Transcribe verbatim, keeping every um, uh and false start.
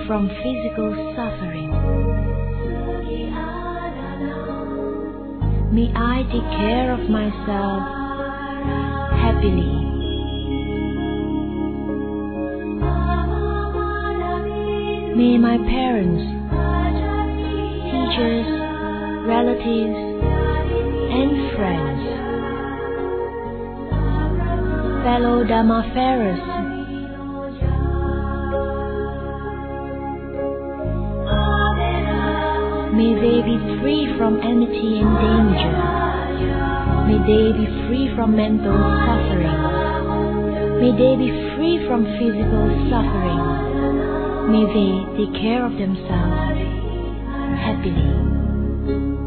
from physical suffering. May I take care of myself happily. May my parents, teachers, relatives, and friends, fellow Dhammafarers, may they be free from enmity and danger. May they be free from mental suffering. May they be free from physical suffering. May they take care of themselves happily.